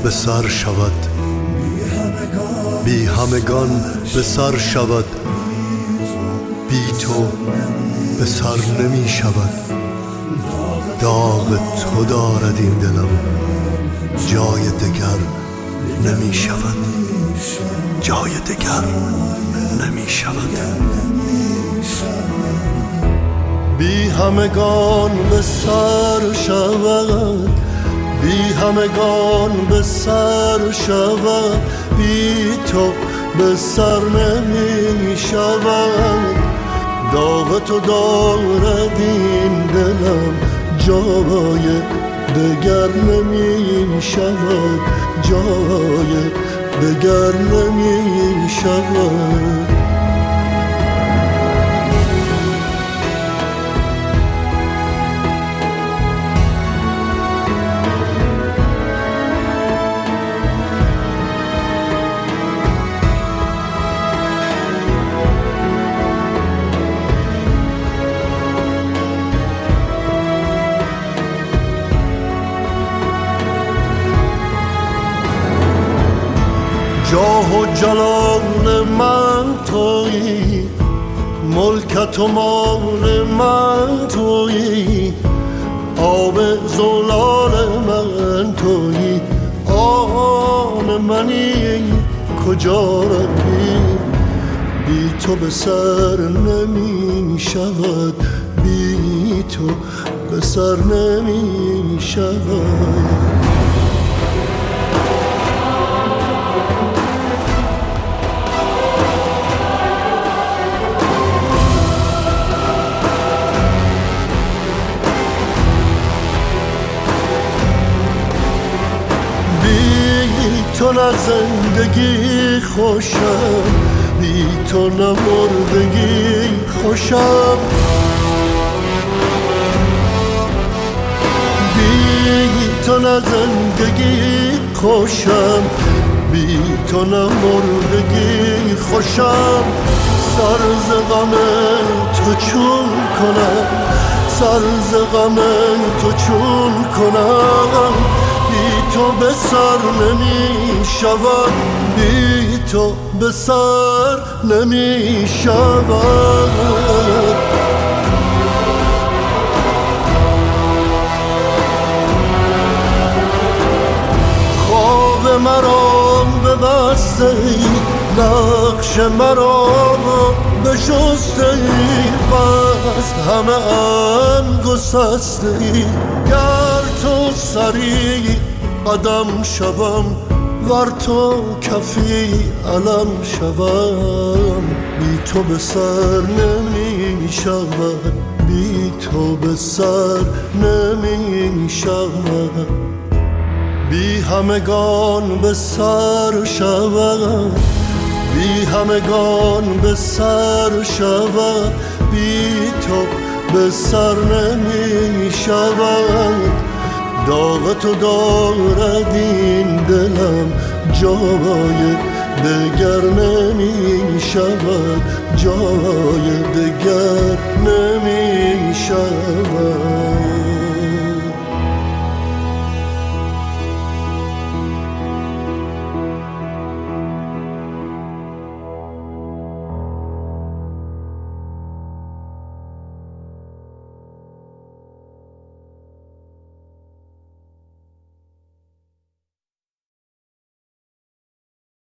به سر شود، بی همگان به سر شود، بی تو به سر نمی شود. داغ تو دارد این دلم، جای دگر نمی شود، جای دگر نمی شود. بی همگان به سر شود، بی همگان به سر شود، بی تو به سر نمی شود. داغ تو دارد این دلم، جای دگر نمی شود، جای دگر نمی شود. جاه و جلال من تویی، ملکت و مال من تویی، آب زلال من تویی، آن منی کجا روی. بی تو به سر نمی شود، بی تو به سر نمی شود. تو نه زندگی خوشم، بی تو نه مردگی خوشم. بی تو نه زندگی خوشم، بی تو نه مردگی خوشم. سر ز غم تو چون کنم، سر ز غم تو چون کنم. بی تو به سر نمی شود، بی تو به سر نمی شود. خواب مرا ببسته ای، نقش مرا بشسته ای، بس همه ام گسسته ای. گر تو سری قدم شوم، ور تو کفی علم شوم. بی تو به سر نمی شود، بی تو به سر نمی شود. بی همگان به سر شود، بی همگان به سر شود، بی تو به سر نمی شود. داغ تو دارد این دلم، جای دگر نمی شود، جای دگر نمی شود.